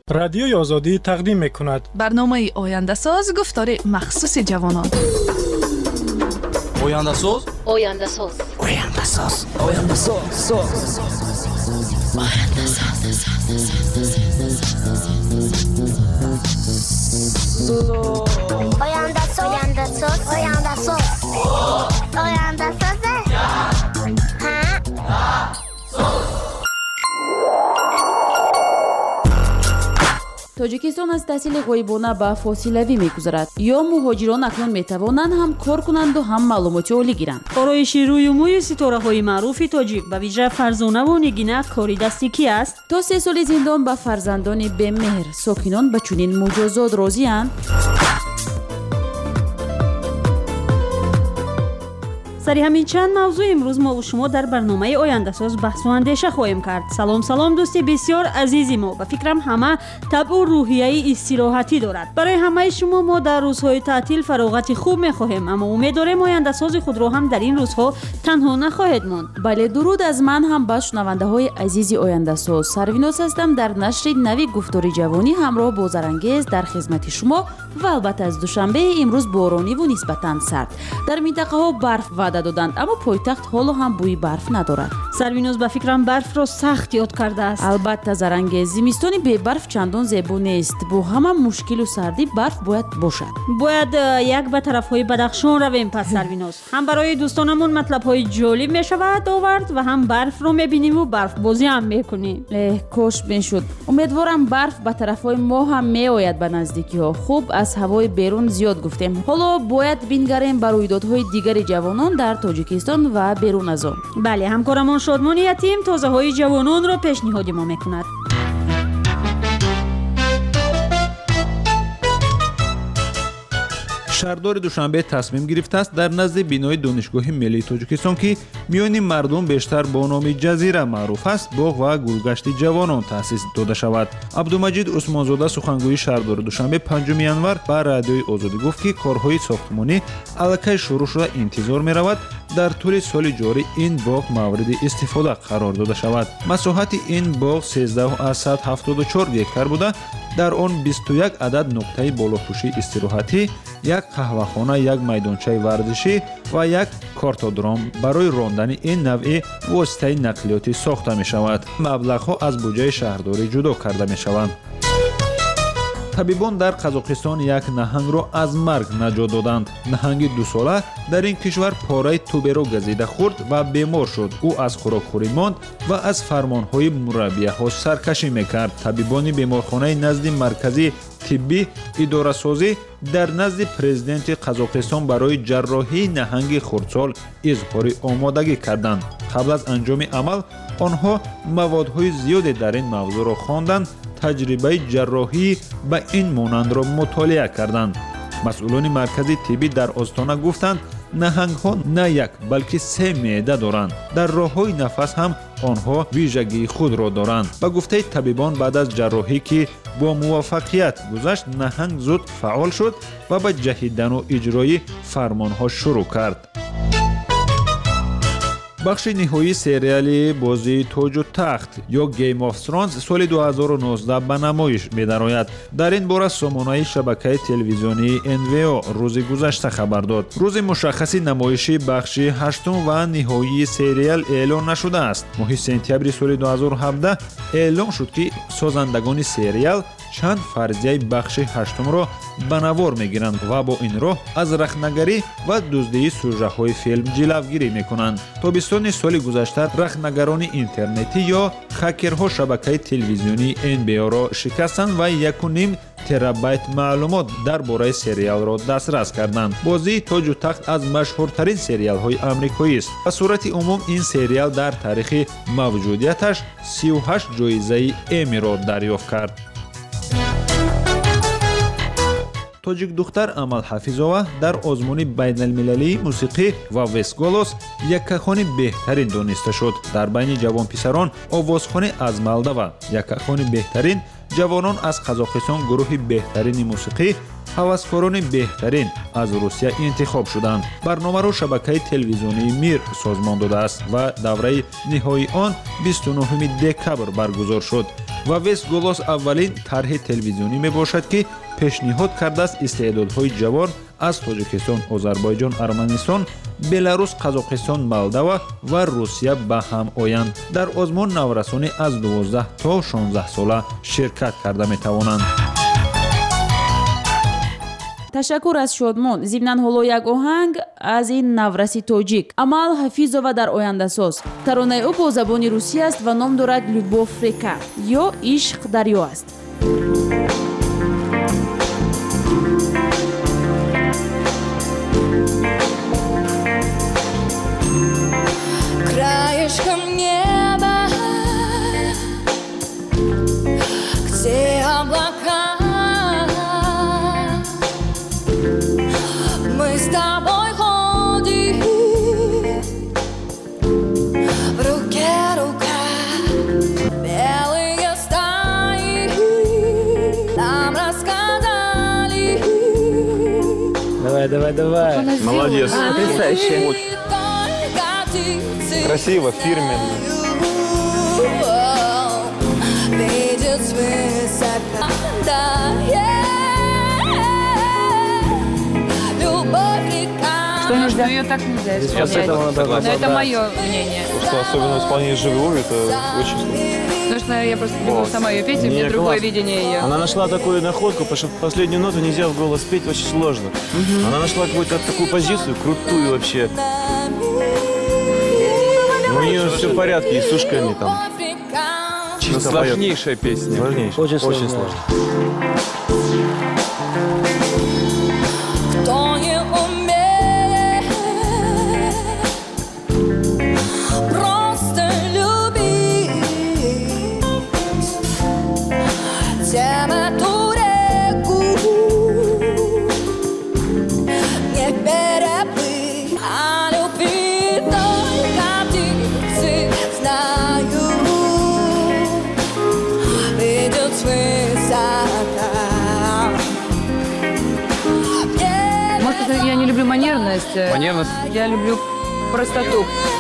رادیوی آزادی تقدیم می‌کند برنامه آینده ساز گفتار مخصوص جوانان. آینده ساز آینده ساز آینده ساز آینده ساز آینده ساز آینده ساز آینده ساز тоҷикистон аз таҳсили ғоибона ба фосилавӣ мегузарад. ё муҳоҷирон акнун метавонанд ҳам кор кунанду ҳам маълумоти олӣ гиранд. ороиши рӯюмӯи ситораҳои маъруфи тоҷик ба виҷа Фарзонаву Нигина кори дасти ки аст? то 3 соли зиндон ба фарзандони бемеҳр. сокинон ба чунин муҷозот розиянд? сари ҳамин чанд мавзӯъ имрӯз мо шумо дар барномаи ояндасоз баҳсу андеша хоҳем кард. салом дӯсти бисёр азизи мо. ба фикрам ҳама табъу рӯҳияи истироҳатӣ дорад. барои ҳамаи шумо мо дар рӯзҳои таътил фароғати хуб мехоҳем, аммо умед дорем ояндасози худро ҳам дар ин рӯзҳо танҳо нахоҳед монд. бале дуруд аз ман ҳам ба шунавандаҳои азизи ояндасоз. сарвинос ҳастам дар нашри нави гуфтори ҷавонӣ ҳамроҳ бо Зарангез дар хизмати шумо ва албатта аз душанбеи имрӯз борониву нисбатан сард. дар минтақаҳо барф ваъда доданд, аммо пойтахт ҳоло ҳам бӯи барф надорад. сарвинос ба фикрам барфро сахт ёд кардааст. албатта Зарангез, зимистони бебарф чандон зебо нест. бо ҳама мушкилу сардӣ барф бояд бошад. бояд як ба тарафҳои бадахшон равем. пас сарвинос, ҳам барои дӯстонамон матлабҳои ҷолиб мешавад овард ва ҳам барфро мебиниму барфбозӣ ҳам мекунем. кош мешуд. умедворам барф ба тарафҳои мо ҳам меояд ба наздикиҳо. хуб, аз ҳавои берун зиёд гуфтем. ҳоло бояд бингарем ба рӯйдодҳои дигари ҷавонон дар тоҷикистон ва берун аз он. бале, ҳамкорамон Шодмони Ятим тозаҳои ҷавононро пешниҳоди мо мекунад. шаҳрдори Душанбе тасмим гирифтааст дар назди бинои Донишгоҳи Миллии Тоҷикистон, ки миёни мардум бештар бо номи Ҷазира маъруф аст, боғ ва гулгашти ҷавонон таъсис дода шавад. Абдумаҷид Усмонзода, сухангӯи шаҳрдори Душанбе, 5 январ ба Радиои Озодӣ гуфт, ки корҳои сохтмонӣ аллакай шурӯъ шуда интизор меравад дар тӯли соли ҷорӣ ин боғ мавриди истифода қарор дода шавад. масоҳати ин боғ 13,174 гектар буда, дар он 21 адад нуқтаи болопӯшии истироҳатӣ, як қаҳвахона, як майдончаи варзишӣ ва як кортодром барои рондани ин навъи воситаи нақлиётӣ сохта мешавад. маблағҳо аз буҷаи шаҳрдорӣ ҷудо карда мешаванд. табибон дар Қазоқистон як наҳангро аз марг наҷот доданд. наҳанги 2 сола дар ин кишвар пораи туберо газида хӯрд ва бемор шуд. ӯ аз хӯрокхӯрӣ монд ва аз фармонҳои мураббияҳо саркашӣ мекард. табибони беморхонаи назди маркази тиббӣ идорасозӣ дар назди президенти Қазоқистон барои ҷарроҳии наҳанги хурдсол изҳори омодагӣ карданд. қабл аз анҷоми амал онҳо маводҳои зиёде дар ин мавзӯъро хонданд, таҷрибаи ҷарроҳӣ ба ин монандро мутолиа карданд. масъулони маркази тиббӣ дар Остона гуфтанд, наҳангҳо на як, балки 3 меъда доранд. дар роҳҳои нафас ҳам онҳо вижагии худро доранд. ба гуфтаи табибон, баъд аз ҷарроҳӣ, ки бо муваффақият гузашт, наҳанг зуд фаъол шуд ва ба ҷаҳидану иҷрои фармонҳо шурӯъ кард. бахши ниҳоии сериали бозии Тоҷу Тахт ё Game of Thrones соли 2019 ба намоиш медарояд. дар ин бора сомонаи шабакаи телевизионии NVO рӯзи гузашта хабар дод. рӯзи мушаххаси намоиши бахши 8 ва ниҳоии сериал эълон нашудааст. моҳи сентябри соли 2017 эълон шуд, ки созандагони сериал чанд фарзияи бахши 8-ро ба навор мегиранд ва бо ин роҳ аз рахнагарӣ ва дуздии сюжетҳои филм ҷилавгирӣ мекунанд. тобистони соли гузашта рахнагарони интернетӣ ё хакерҳо шабакаи телевизионии NBO-ро шикастанд ва 1.5 терабайт маълумот дар бораи сериалро дастрас карданд. бозии Тоҷу Тахт аз машҳуртарин сериалҳои амрикоист. ба сурати умум ин сериал дар таърихи мавҷудияташ 38 ҷоизаи Эмиро дарёфт кард. тоҷик духтар Амал Ҳафизова дар озмуни байналмилалии мусиқӣ ва Вестголос яккахони беҳтарин дониста шуд. дар байни ҷавонписарон овозхони аз Молдова яккахони беҳтарин, ҷавонон аз Қазоқистон гурӯҳи беҳтарини мусиқӣ ҳаваскорони беҳтарин аз русия интихоб шуданд. барномаро шабакаи телевизионии мир созмон додааст ва давраи ниҳоии он 29 декабр баргузор шуд ва вест голос аввалин тарҳи телевизионӣ мебошад ки пешниҳод кардааст истеъдодҳои ҷавон аз тоҷикистон, озарбойҷон, арманистон, беларус, қазоқистон, молдова ва русия ба ҳам оянд. дар озмон наврасони аз 12 то 16 сола ширкат карда метавонанд. ташаккур аз шодмон. зимнан ҳоло як оҳанг аз ин навраси тоҷик Амал Ҳафизова дар ояндасоз. таронаи ӯ бо забони русӣ аст ва ном дорад Любов река ё ишқ дарё аст. Краешком неба, где облака, мы с тобой ходим, в руке рука, белые стаи нам рассказали. Давай. Молодец. Потрясающе. Красиво, фирменно. Видит свысока, да, любовь река. Что нужно? Ее так нельзя исполнять. Но это мое мнение. Что особенно в исполнении живую, это очень сложно. Потому что я просто не могу сама ее петь, и у меня другое видение ее. Она нашла такую находку, потому что последнюю ноту нельзя в голос петь, очень сложно. Она нашла какую-то такую позицию, крутую вообще. У нее все в порядке, и с ушками там. Чисто Сложнейшая песня. Сложнейшая. Очень сложно. Кто не умеет просто любить, тем эту реку не переплыть. А любви только птицы знают, видят свысока. Может, это я не люблю манерность. Манерность? Я люблю простоту.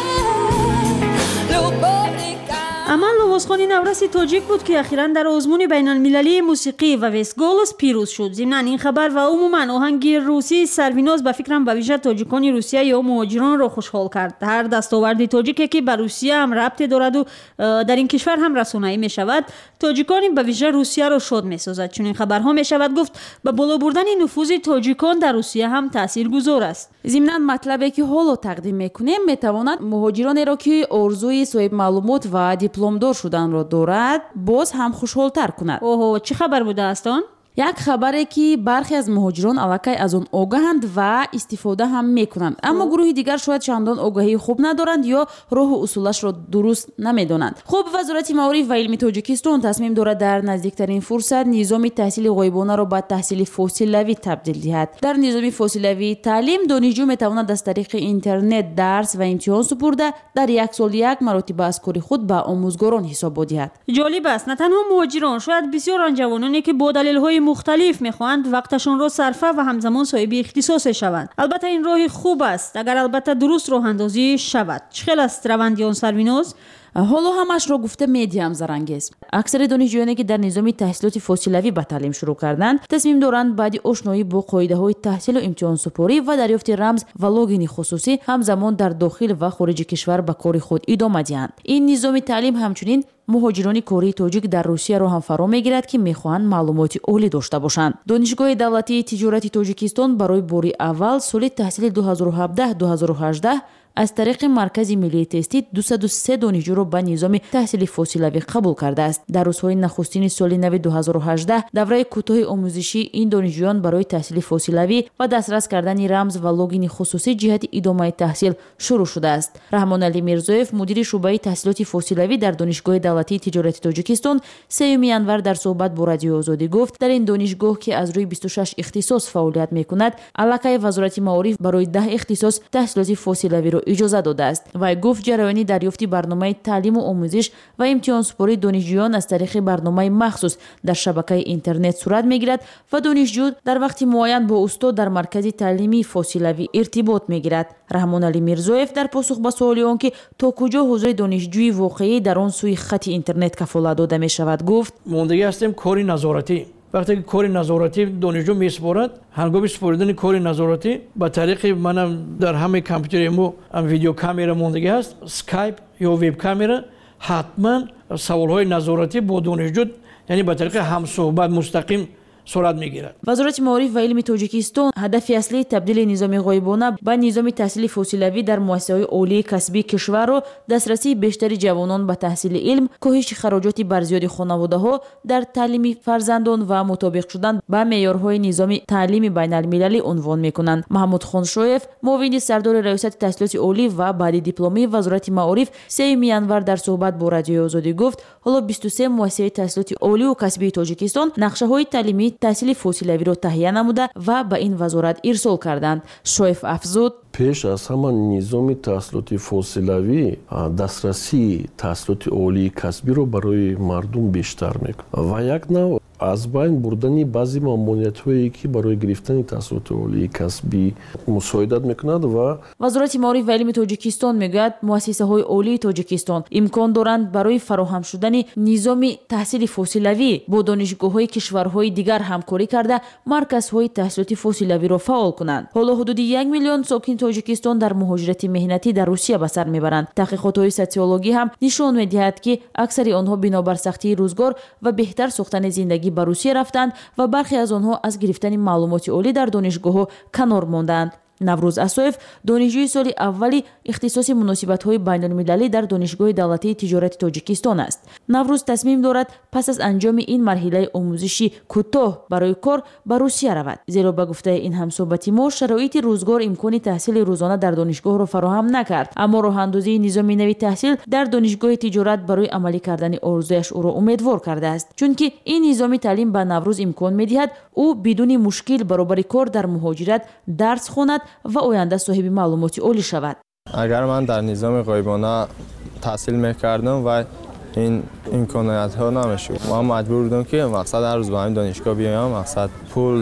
амал новозхони навраси тоҷик буд ки ахиран дар озмуни байналмилалии мусиқӣ ва вестголос пирӯз шуд. зимнан ин хабар ва умуман оҳанги русии сарвиноз ба фикрам ба вижа тоҷикони русия ё муҳоҷиронро хушҳол кард. ҳар дастоварди тоҷике ки ба русия ҳам рабте дораду дар ин кишвар ҳам расонаӣ мешавад, тоҷикони ба вижа русияро шод месозад. чунин хабарҳо мешавад гуфт ба боло бурдани нуфузи тоҷикон дар русия ҳам таъсиргузор аст. зимнан матлабе ки ҳоло тақдим мекунем метавонад муҳоҷиронеро ки орзуи соҳибмаълумот ва дипломдор шуданро дорад боз ҳам хушҳолтар кунад. оҳо, чӣ хабар будааст он? як хабаре ки бархе аз муҳоҷирон аллакай аз он огаҳанд ва истифода ҳам мекунанд, аммо гурӯҳи дигар шояд чандон огаҳии хуб надоранд ё роҳу усулашро дуруст намедонанд. хуб, вазорати маориф ва илми тоҷикистон тасмим дорад дар наздиктарин фурсат низоми таҳсили ғоибонаро ба таҳсили фосилавӣ табдил диҳад. дар низоми фосилавии таълим донишҷӯ метавонад аз тариқи интернет дарс ва имтиҳон супурда дар як сол як маротиба аз кори худ ба омӯзгорон ҳисобот диҳад. ҷолиб аст, на танҳо муҳоҷирон, шояд бисёр он ҷавононе ки бо далелҳои мухталиф мехоҳанд вақташонро сарфа ва ҳамзамон соҳиби ихтисосе шаванд. албатта ин роҳи хуб аст, агар албатта дуруст роҳандозӣ шавад. чӣ хел аст раванди он сарвиноз? ҳоло ҳамашро гуфта медиам зарангез. аксари донишҷӯёне ки дар низоми таҳсилоти фосилавӣ ба таълим шурӯъ карданд тасмим доранд баъди ошноӣ бо қоидаҳои таҳсилу имтиҳонсупорӣ ва дарёфти рамз ва логини хусусӣ ҳамзамон дар дохил ва хориҷи кишвар ба кори худ идома диҳанд. ин низоми таълим ҳамчунин муҳоҷирони кории тоҷик дар русияро ҳам фаро мегирад ки мехоҳанд маълумоти олӣ дошта бошанд. донишгоҳи давлатии тиҷорати тоҷикистон барои бори аввал соли таҳсили 2017-2018 аз тариқи маркази миллии тестӣ 203 донишҷӯро ба низоми таҳсили фосилавӣ қабул кардааст. дар рӯзҳои нахустини соли нави 2018 давраи кӯтоҳи омӯзишӣ ин донишҷӯён барои таҳсили фосилавӣ ва дастрас кардани рамз ва логини хусусӣ ҷиҳати идомаи таҳсил шурӯъ шудааст. раҳмоналӣ мирзоев мудири шуъбаи таҳсилоти фосилавӣ дар донишгоҳи давлатии тиҷорати тоҷикистон 3 январ дар суҳбат бо радиои озодӣ гуфт дар ин донишгоҳ ки аз рӯи 26 ихтисос фаъолият мекунад аллакай вазорати маориф барои 10 ихтисос таҳсилоти фосилавиро иҷоза додааст. Вай гуфт ҷараёни дарёфти барномаи таълиму омӯзиш ва имтиҳонсупории донишҷӯён аз тариқи барномаи махсус дар шабакаи интернет сурат мегирад ва донишҷӯ дар вақти муайян бо устод дар маркази таълимии фосилавӣ иртибот мегирад. Раҳмоналӣ Мирзоев дар посух ба суоли он ки то куҷо ҳузури донишҷӯи воқеӣ дар он сӯи хати интернет кафолат дода мешавад гуфт: мондагӣ ҳастем кори назоратӣ. вақте ки кори назоратӣ донишҷӯ месупорад, ҳангоми супоридани кори назоратӣ ба тариқи манам дар ҳамаи компютери мо видеокамера мондагӣ ҳаст, скайп ё вебкамера, ҳатман саволҳои назоратӣ бо донишҷӯ яъне ба тариқи ҳамсӯҳбат мустақим сурат мегирад. вазорати маориф ва илми Тоҷикистон ҳадафи аслии табдили низоми ғоибона ба низоми таҳсили фосилавӣ дар муассисаҳои олии касбии кишварро дастрасии бештари ҷавонон ба таҳсили илм, коҳиши хароҷоти барзиёди хонаводаҳо дар таълими фарзандон ва мутобиқ шудан ба меъёрҳои низоми таълими байналмилалӣ унвон мекунанд. Маҳмуд Хоншоев, муовини сардори раёсати таҳсилоти олӣ ва баъди дипломии вазорати маориф 3 январ дар суҳбат бо Радиои Озодӣ гуфт: ҳоло 23 муассисаи таҳсилоти олию касбии Тоҷикистон нақшаҳои таълимии таҳсили фосилавиро таҳия намуда ва ба ин вазорат ирсол карданд. Шоев афзуд: пеш аз ҳама низоми таҳсилоти фосилавӣ дастрасии таҳсилоти олии касбиро барои мардум бештар мекунад ва як нав аз байн бурдани баъзе маъмуриятҳое ки барои гирифтани таҳсилоти олии касбӣ мусоидат мекунад. ва вазорати маориф ва илми Тоҷикистон мегӯяд муассисаҳои олии Тоҷикистон имкон доранд барои фароҳам шудани низоми таҳсили фосилавӣ бо донишгоҳҳои кишварҳои дигар ҳамкорӣ карда марказҳои таҳсилоти фосилавиро фаъол кунанд. ҳоло ҳудуди 1 миллион сокини Тоҷикистон дар муҳоҷирати меҳнатӣ дар Русия ба сар мебаранд. таҳқиқотҳои социологӣ ҳам нишон медиҳад, ки аксари онҳо бинобар сахтии рӯзгор ва беҳтар сохтани зиндагӣ ба Русия рафтанд ва бархе аз онҳо аз гирифтани маълумоти олӣ дар донишгоҳҳо канор монданд. Наврӯз Асоев, донишҷӯи соли аввали ихтисоси муносибатҳои байнулмилалӣ дар Донишгоҳи давлатии тиҷорати Тоҷикистон аст. Наврӯз тасмим дорад пас аз анҷоми ин марҳилаи омӯзиши кӯтоҳ барои кор ба Русия равад. Зеро ба гуфтаи ин ҳамсоҳбати мо, шароити рӯзгор имкони таҳсили рӯзона дар донишгоҳро фароҳам накард, аммо роҳандозии низоми нави таҳсил дар Донишгоҳи тиҷорат барои амалӣ кардани орзуяш ӯро умедвор кардааст. чунки ин низоми таълим ба Наврӯз имкон медиҳад ӯ бидуни мушкил баробари кор дар муҳоҷират дарс хонад ва оянда соҳиби маълумоти олӣ шавад. агар ман дар низоми ғоибона таҳсил мекардам ва ин имкониятҳо намешуд, ман маҷбур будам ки мақсад ҳар рӯз ба ҳамин донишгоҳ биёям, мақсад пул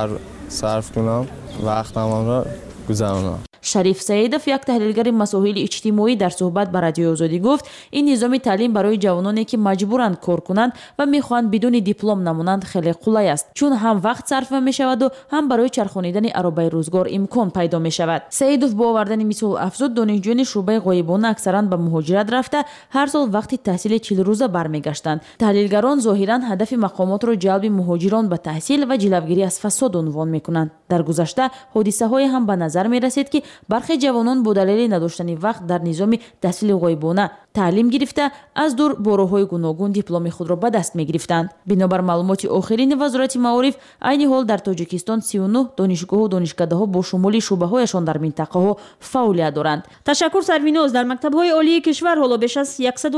сарф кунам, вақтамро гузаронам. Шариф Саидов, як таҳлилгари масоили иҷтимоӣ, дар суҳбат ба Радиои Озодӣ гуфт: ин низоми таълим барои ҷавононе ки маҷбуранд кор кунанд ва мехоҳанд бидуни диплом намонанд хеле қулай аст, чун ҳам вақт сарфа мешаваду ҳам барои чархонидани аробаи рӯзгор имкон пайдо мешавад. Саидов бо овардани мисол афзуд, донишҷӯёни шуъбаи ғоибона аксаран ба муҳоҷират рафта ҳар сол вақти таҳсили 40 рӯза бармегаштанд. таҳлилгарон зоҳиран ҳадафи мақомотро ҷалби муҳоҷирон ба таҳсил ва ҷилавгирӣ аз фасод унвон мекунанд. дар гузашта ҳодисаҳое ҳам ба назар мерасед, ки бархе ҷавонон бо далели надоштани вақт дар низоми таҳсили ғоибона таълим гирифта аз дур бо роҳҳои гуногун дипломи худро ба даст мегирифтанд. бинобар маълумоти охирини вазорати маориф, айни ҳол дар Тоҷикистон 39 донишгоҳу донишкадаҳо бо шумули шӯъбаҳояшон дар минтақаҳо фаъолият доранд. ташаккур Сарвиноз. дар мактабҳои олии кишвар ҳоло беш аз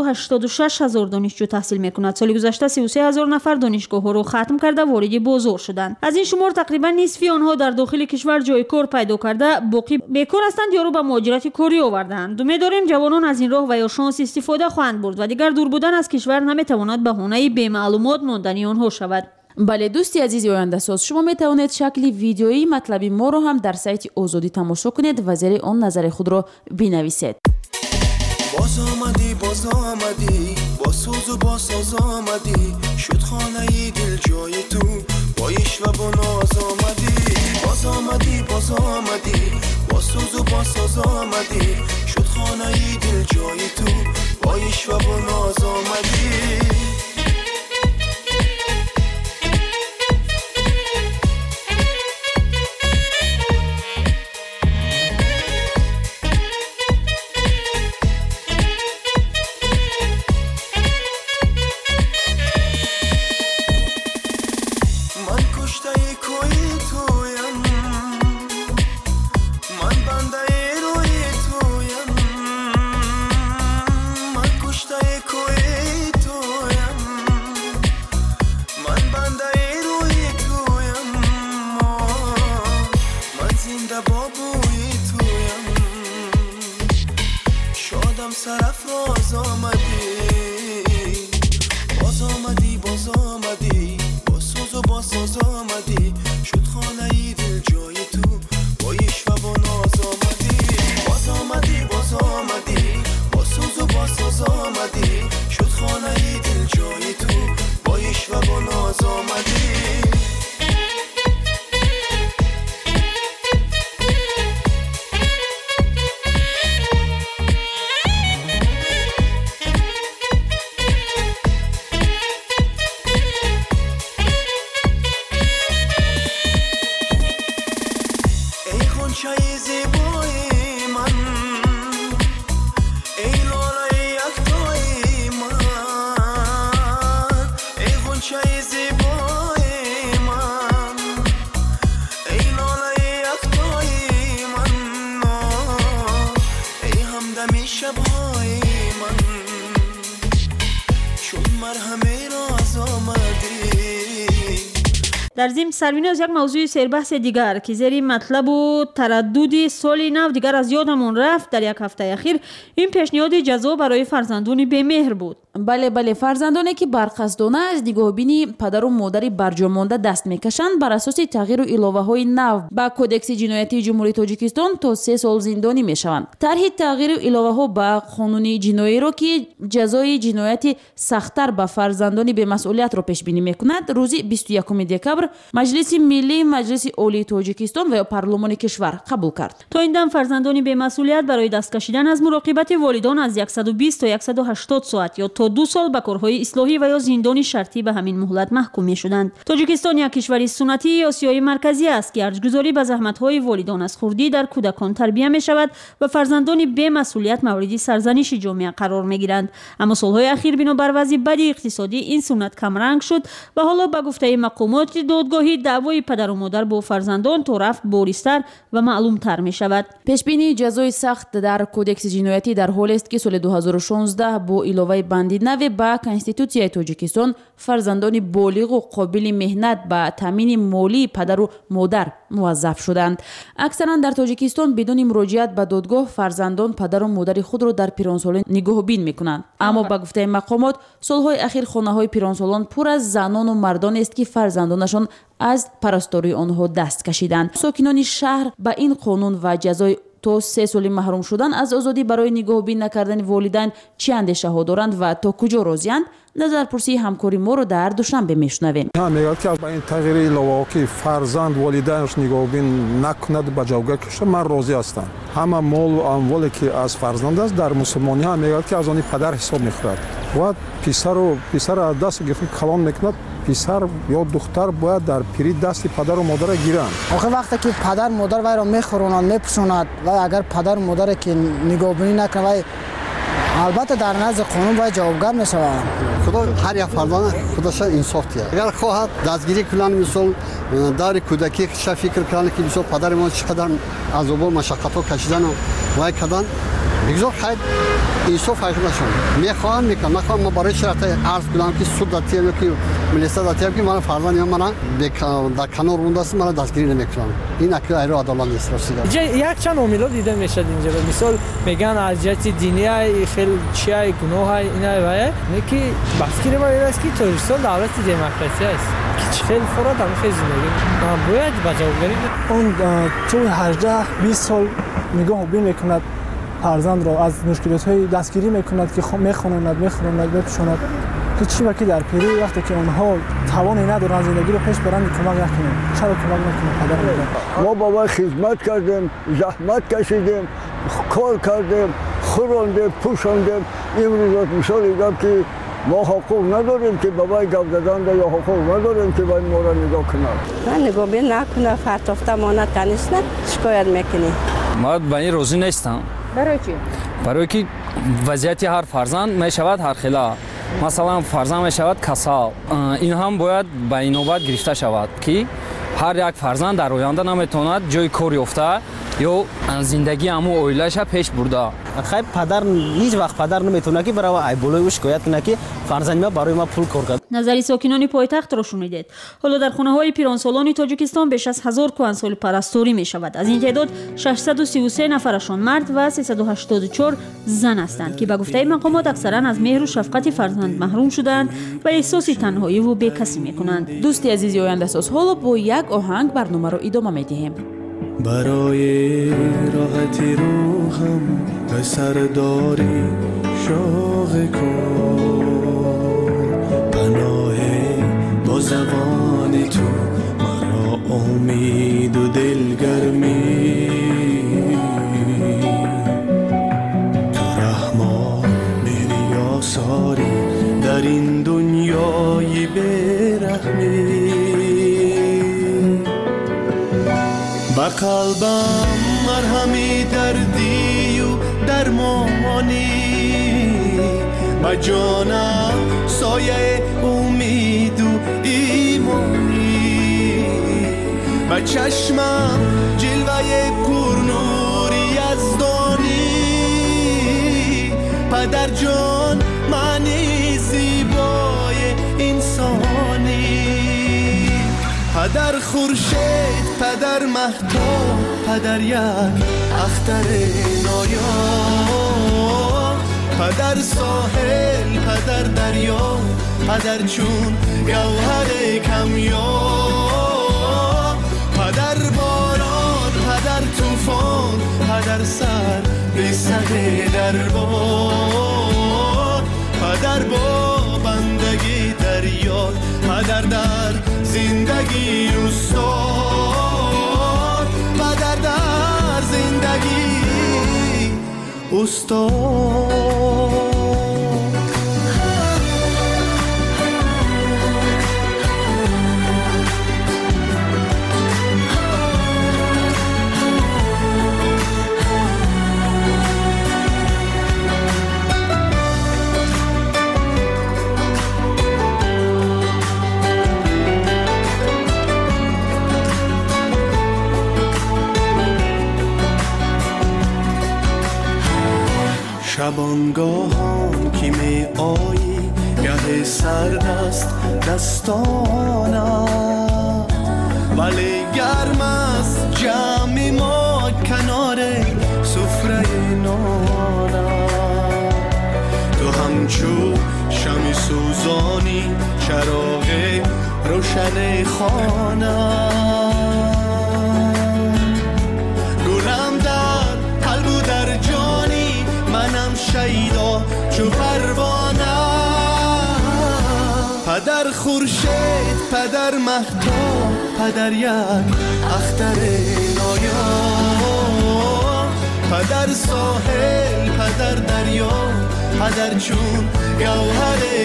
186 000 донишҷӯ таҳсил мекунад. соли гузашта 33 000 нафар донишгоҳҳоро хатм карда вориди бозор шуданд. аз ин шумор тақрибан нисфи онҳо дар дохили кишвар ҷойи кор пайдо карда, боқӣ бекор ҳастанд ёро ба муҳоҷирати корӣ овардаанд. умед дорем ҷавонон аз ин роҳ ва ё шонс истифода хоҳанд бурд ва дигар дур будан аз кишвар наметавонад баҳонаи бемаълумот мондани онҳо шавад. бале дӯсти азизи ояндасоз, шумо метавонед шакли видеои матлаби моро ҳам дар сайти Озодӣ тамошо кунед ва зери он назари худро бинависед. باز آمدی با سوز و با ساز آمدی شد خانه دل جای تو با عشق و با ناز آمدی باز آمدی با سوز و با ساز آمدی شد خانه دل جای تو با عشق و با ناز آمدی من بنده روی تو در ضمن سرویناز یک موضوع سربحث دیگر که زیر مطلب و تردد سال نو دیگر از یادمون رفت در یک هفته اخیر این پیشنهاد جزا برای فرزندان بی‌مهر بود. بله فرزندانی که برقصدانه از نگاهبینی پدر و مادری برجامانده دست میکشند بر اساس تغییر و الоваҳои нав ба кодекси ҷиноятии ҷумҳурии тоҷикистон то 3 сол зиндонӣ мешаванд. тарҳи тағйиру иловаҳо ба қонуни ҷиноиро ки ҷазои ҷинояти сахттар ба фарзандони бемасъулиятро пешбинӣ мекунад рӯзи 21 декабр маҷлиси миллии маҷлиси олии тоҷикистон ва ё парлумони кишвар қабул кард. то ин дам фарзандони бемасъулият барои даст кашидан аз муроқибати волидон аз 120 то 180 соат ё то 2 сол ба корҳои ислоҳӣ ва ё зиндони шартӣ ба ҳамин муҳлат маҳкум мешуданд. тоҷикистон як кишвари суннатии осиёи марказӣ аст ки арҷгузорӣ ба заҳматҳои волидон аз хурдӣ дар кӯдакон тарбия мешавад ва фарзандони бемасъулият мавриди сарзаниши ҷомеа қарор мегиранд. аммо солҳои ахир бинобар вазъи бади иқтисодӣ ин суннат камранг шуд ва ҳоло ба гуфтаи мақомоти додгоҳӣ даъвои падару модар бо фарзандон то рафт бористар ва маълумтар мешавад. пешбинии ҷазои сахт дар кодекси ҷиноятӣ дар ҳолест ки соли 2016 бо иловаи банди наве ба конститутсияи тоҷикистон фарзандони болиғу қобили меҳнат ба таъмини молии падару модар муваззаф шуданд. аксаран дар тоҷикистон бидуни муроҷиат ба додгоҳ фарзандон падару модари худро дар пиронсолӣ нигоҳубин мекунанд. аммо ба гуфтаи мақомот солҳои ахир хонаҳои пиронсолон пур аз занону мардонест ки фарзандонашон аз парастории онҳо даст кашиданд. сокинони шаҳр ба ин қонун ва ҷазои то 3 соли маҳрум шудан аз озодӣ барои нигоҳубин накардани волидайн чӣ андешаҳо доранд ва то куҷо розиянд? назарпурсии ҳамкори моро дар душанбе мешунавем. мегӯяд ки ба ин тағйири иловаҳо ки фарзанд волидайнаш нигоҳубин накунад ба ҷавгар кашида ман розӣ ҳастам. ҳама молу амволе ки аз фарзанд аст дар мусулмонӣ ҳам мегӯяд ки аз они падар ҳисоб мехӯрад. бояд писар аз даст гирифта калон мекунад писар ё духтар бояд дар пирӣ дасти падару модарро гиранд. охир вақте ки падар модар вайро мехӯронад мепӯшонад вай агар падару модаре ки нигоҳубинӣ накунад вай албатта дар назди қонун вай ҷавобгар мешавад. худо ҳар як фарзанд худаша инсоф диҳад. агар хоҳад дастгирӣ кунанд мисол даври кӯдакӣ ша фикр кунанд ки мисол падари мо чӣ қадар азобу машаққатҳо кашидану вай кадан бигзор хайр инсоф ҳақиқатшон мехоҳам мекунам накунам ма барои чӣ рафта арз кунам ки суд датиям ё ки милиса датиям ки мана фарзанди мана дар канор мондааст мана дастгирӣ намекунам. ин акида айро адолат нест ростида. якчанд омило дида мешад инҷо мисол меган аз ҷиҳати динияй хел чиай гуноҳай инай вая ки бафкири ман ин аст ки тоҷикистон давлати демократия аст ки хел форат ҳамихел зиндагӣ бояд ба ҷавобгарӣ он то 18-20 сол нигоҳубин мекунад фарзандро аз мушкилотҳои дастгирӣ мекунад ки мехононад мепӯшонад ки чӣ ваки дар пирӣ вақте ки онҳо тавоне надоранд зиндагиро пеш баранд кӯмак накунем. чаро кӯмак накунем падар модар? мо ба вай хизмат кардем заҳмат кашидем кор кардем хӯрондем пӯшондем имрӯз мисол дидам ки мо ҳуқуқ надорем ки ба вай гап заданда ё ҳуқуқ надорем ки вай моро нигоҳ кунад. ман нигоҳбин накунад фартофта монад таниста шикоят мекунӣ. ман ба ин розӣ нестам. барои чӣ? барое ки вазъияти ҳар фарзанд мешавад ҳархела. масалан фарзанд мешавад касал. ин ҳам бояд ба инобат гирифта шавад ки ҳар як фарзанд дар оянда наметавонад ҷои кор ёфта ё зиндагии ҳамон оилаша пеш бурда. хай падар ҳеҷ вақт падар наметавонад ки барои айболои ӯ шикоят кунад ки фарзанди ман барои ман пул кор кард. назари сокинони пойтахтро шунидед. ҳоло дар хонаҳои пиронсолони тоҷикистон беш аз 1000 кӯҳансоли парасторӣ мешавад. аз ин теъдод 633 нафарашон мард ва 384 зан ҳастанд ки ба гуфтаи мақомот аксаран аз меҳру шафқати фарзанд маҳрум шуданд ва эҳсоси танҳоиву бекасӣ мекунанд. дӯсти азизи ояндасоз ҳоло бо як оҳанг барномаро идома медиҳем. برای راحت روحم پسر داری شوق کن پناه با زبان تو مرا امید و دلگرمی تو رحمان میری آثاری در این دنیای بیرحمی با قلبم مرهمی دردی و درمانی با جانم سایه امید و ایمانی با چشمم جلوه پرنوری یزدانی پدر جان معنی زیبای انسانی پدر خورشید پدر مهتاب پدر یک اختر نایاب پدر ساحل پدر دریا پدر چون گوهر کمیاب پدر باران پدر طوفان پدر سر به سر دربار پدر با بندگی دریا پدر در زندگی استاد پدر در زندگی استاد شبانگاهان که می آیی گه سرد است دستانم ولی گرم است جمع ما کنار سفره نانم تو همچو شمع سوزانی چراغ روشن خانم گلم در قلب و در جانی منم شیدا چو پروانه پدر خورشید پدر مهتاب پدر یک اختر نایاب پدر ساحل پدر دریا پدر چون گوهر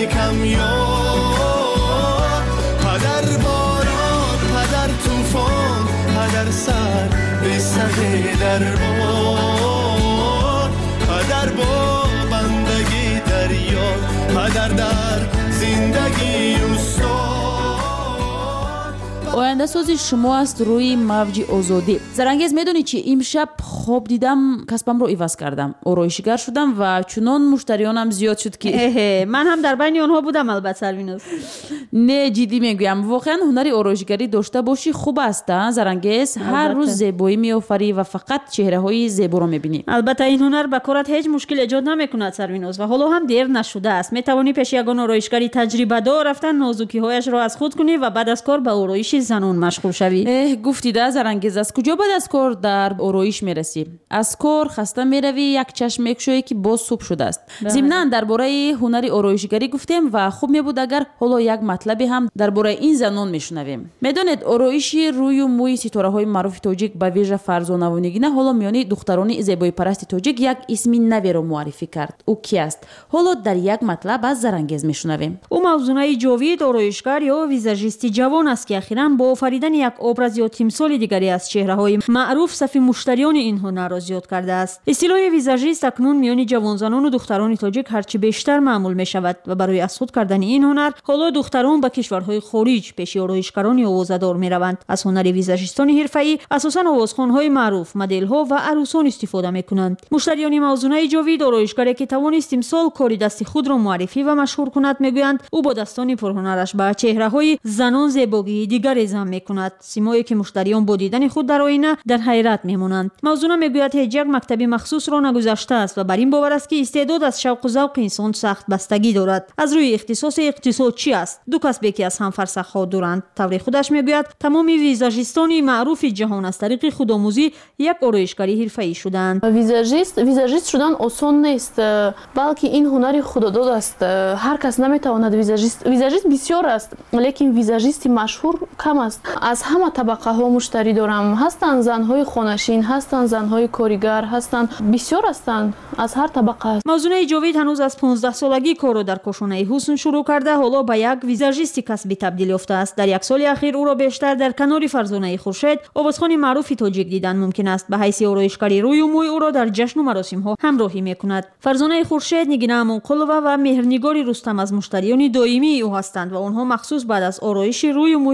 کمیاب پدر باران پدر طوفان پدر سر به سر دربار پدر با بندگی دریا پدر در زندگی استاد оянда сози шумо аст рӯи мавҷи озодӣ. Зарангез, медонӣ чи имшаб хоб дидам, касбамро иваз кардам, ороишигар шудам ва чунон муштарионам зиёд шуд ки ман ҳам дар байни онҳо будам. албатта Сарвинуз, не, ҷиддӣ мегӯям, воқеан ҳунари ороишгарӣ дошта бошӣ хуб аст. Зарангез, ҳар рӯз зебоӣ меофарӣ ва фақат чеҳраҳои зеборо мебинӣ. албатта ин ҳунар ба корат ҳеҷ мушкил эҷод намекунад Сарвинуз, ва ҳоло ҳам дер нашудааст. метавонӣ пеши ягон ороишгари таҷрибадор рафтан нозукиҳояшро аз худ кунӣ ва баъд аз кор ба ороиши занон машғул шавӣ. гуфтӣ да Зарангез, аз куҷо баъд аз кор дар ороиш мерасӣ? аз кор хаста меравӣ, як чашм мекушоӣ ки боз субҳ шудааст. зимнан дар бораи ҳунари ороишгарӣ гуфтем ва хуб мебуд агар ҳоло як матлаби ҳам дар бораи ин занон мешунавем. медонед, ороиши рӯю мӯи ситораҳои маъруфи тоҷик ба вижа Фарзонавонигина ҳоло миёни духтарони зебоипарасти тоҷик як исми наверо муаррифӣ кард. ӯ ки аст? ҳоло дар як матлаб аз Зарангез мешунавем. ӯ Мавзунаи Ҷовид, ороишгар ё визажисти ҷавон аст ки ахиран бо офаридани як образ ё тимсоли дигаре аз чеҳраҳои маъруф сафи муштариёни ин ҳунарро зиёд кардааст. истилоҳи визажист акнун миёни ҷавонзанону духтарони тоҷик ҳарчи бештар маъмул мешавад ва барои аз худ кардани ин ҳунар ҳоло духтарон ба кишварҳои хориҷ пеши ороишгарони овозадор мераванд. аз ҳунари визажистони ҳирфаӣ асосан овозхонҳои маъруф, моделҳо ва арӯсон истифода мекунанд. муштариёни Мавзунаи Ҷовид, ороишгаре ки тавонист имсол кори дасти худро муаррифӣ ва машҳур кунад, мегӯянд ӯ бо dastoни пурҳунараш ба чеҳраҳои занон зебогии дигаре зам мекунад, симое ки муштариён бо дидани худ дар оина дар ҳайрат мемонанд. Мавзуна мегӯяд ҳеҷ як мактаби махсусро нагузаштааст ва бар ин бовар аст ки истеъдод аз шавқу завқи инсон сахт бастагӣ дорад. аз рӯи ихтисоси иқтисодчӣ аст. ду касбе ки аз ҳам фарсахҳо дуранд. таври худаш мегӯяд тамоми визажистони маъруфи ҷаҳон аз тариқи худомӯзӣ як ороишгари ҳирфаӣ шудаанд. визажист шудан осон нест, балки ин ҳунари худодод аст. ҳар кас наметавонад визажист бисёр аст, лекин визажисти машҳур кам аст. аз ҳама табақаҳо муштарӣ дорам. ҳастанд занҳои хонашин, ҳастанд занҳои коригар, ҳастанд, бисёр ҳастанд, аз ҳар табақа аст. Мавзунаи Ҷовид ҳанӯз аз 15-солагӣ корро дар кошонаи ҳусн шурӯъ карда, ҳоло ба як визажисти касбӣ табдил ёфтааст. дар як соли ахир ӯро бештар дар канори Фарзонаи Хуршед, овозхони маъруфи тоҷик дидан мумкин аст. ба ҳайси ороишгари рӯю мӯй ӯро дар ҷашну маросимҳо ҳамроҳӣ мекунад. Фарзонаи Хуршед, Нигина Амонқулова ва Меҳрнигори Рустам аз муштариёни доимии ӯ ҳастанд ва онҳо махсус баъд аз ороиши рӯю мӯй бо дастон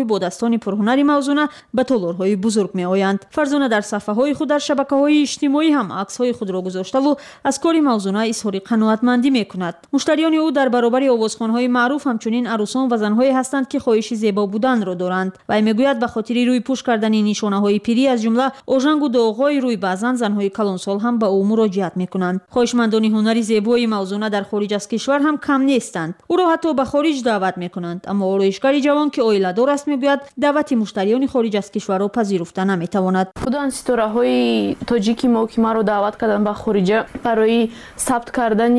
داستان پرهنری موزونه به تالارهای بزرگ می آیند. فرزانه در صفحه های خود در شبکه‌های اجتماعی هم عکس‌های خود را گذاشته و از کار موزونه اظهار قناعتمندی می کند. مشتریان او در برابر آوازخوان‌های معروف همچنین عروسان و زن‌هایی هستند که خواهش زیبا بودن را دارند. و میگوید به خاطر روی پوش کردن نشانه‌های پیری از جمله اوژنگ و داغ‌های روی بعضن زن‌های کلانسال هم به او مراجعت می‌کنند. خواهشمندان هنری زیبای موزونه در خارج از کشور هم کم نیستند. او را حتی به خارج دعوت می‌کنند، اما آرایشگر جوان که عائله‌دار است میگوید دعوت مشتریان خارج از کشور را پذیرفته نمی‌تواند. بودن ستاره‌های تاجیکی ما که ما رو دعوت کردن به خارج برای ثبت کردن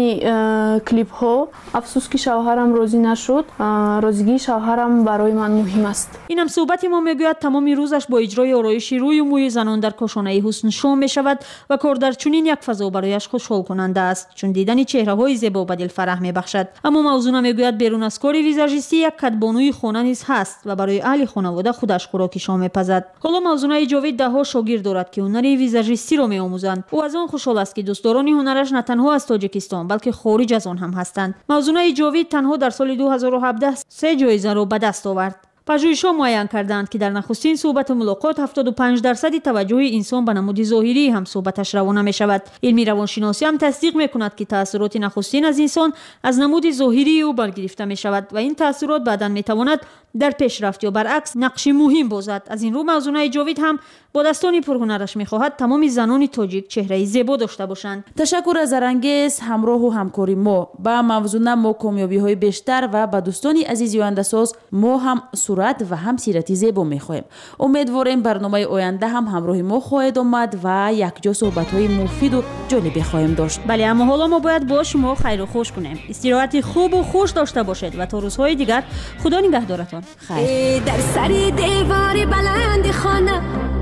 کلیپ‌ها. افسوس که شوهرم راضی نشد. راضیگی شوهرم برای من مهم است. اینم صحبت ما میگوید تمام روزش با اجرای آرایش روی و موی زنان در کاشانه حسن شام می‌شود و کار در چنین یک فضا برایش خوشحال کننده است، چون دیدن چهره‌های زیبا به دل فرح می‌بخشد. اما موضوع میگوید بیرون از کار ویزاژیستی یک کدبانوی خانه نیز هست و برای اهل خانواده خودش خوراک شام می‌پزد. حالا موضوع جاوید ده‌ها شاگرد دارد که هنر ویزاژیستی را می‌آموزند. او از آن خوشحال است که دوستداران هنرش نه تنها از تاجیکستان بلکه خارج از آن هم هستند. موضوع جاوید تنها در سال 2017 3 جایزه را به دست آورد. پژوهش‌ها معین کردند که در نخستین صحبت ملاقات 75% توجه انسان به نمود ظاهری هم صحبتش روانه می‌شود. علمی روانشناسی هم تصدیق می‌کند که تأثیرات نخستین از انسان از نمود ظاهری او برگرفته می‌شود و این تأثیرات بعداً می‌تواند در پیشرفت یا برعکس نقشی مهم بازد. از این رو موضوع جاوید هم با دستان پرهنرش می‌خواهد تمام زنان تاجیک چهره زیبا داشته باشند. تشکر از زرنگیز همراه و همکاری ما با موضوع ما کامیابی‌های بیشتر و با دوستان عزیز آینده‌ساز ما هم صورت و هم سیرتی زیبا می‌خواهیم. امیدواریم برنامه آینده هم همراه ما خواهد آمد و یکجا صحبت‌های مفید و جالبی خواهیم داشت. بله، اما حالا ما باید با شما خیر و خوش کنیم. استراحت خوب و خوش داشته باشید و تا روزهای دیگر خدا نگهدارتان. خیر. در سر دیوار بلند خانه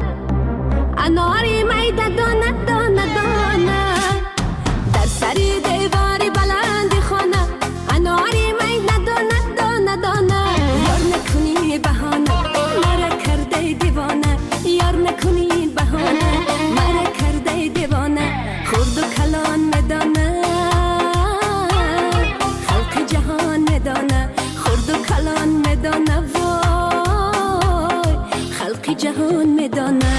اناری میده دانه دانه دانه، در سر دیوار بلند خانه اناری میده دانه دانه دانه. یار نکنی بهانه مرا کرده دیوانه، یار نکنی بهانه مرا کرده دیوانه. خورد و کلان میدانه خلق جهان میدانه، خورد و کلان میدانه وای خلق جهان میدانه.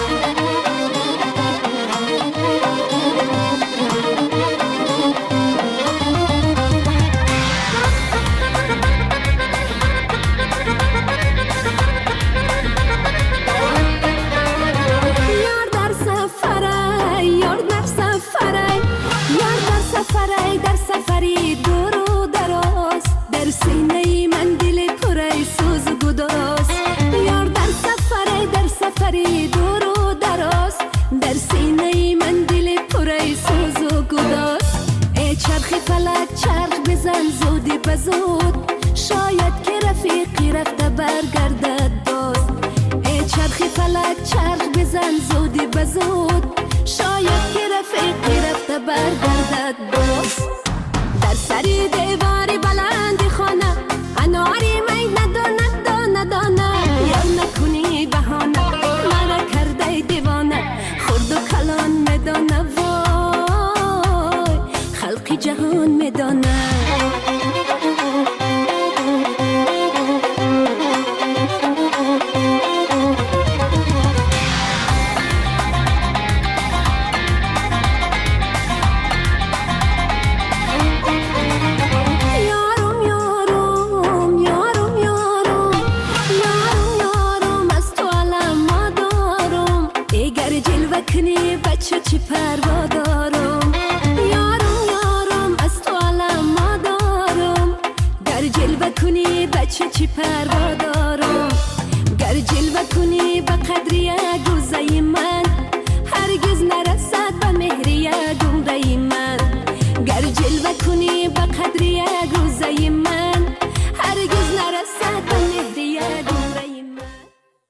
در سفری دور و دراز در سینه من دل پرای سوز و گداز. یار در سفری دور و دراز در سینه من دل پرای سوز و گداز. ای چرخ فلک چرخ بزن زودی بزود، شاید که رفیقی رفته برگردد باز. ای چرخ فلک چرخ بزن زودی بزود، شاید که رفیقی رفته برگردد باز. در سر دیوار بلند خانه اناری میده دانه دانه دانه، یار نکنی بهانه مرا کرده دیوانه. خورد و کلان میدانه وای خلق جهان میدانه. کنی بچه چی پروا دارم، یارم یارم از تو علم ما دارم. گر جلوه کنی بچه چی پروا دارم، گر جلوه کنی به قدری گوزه من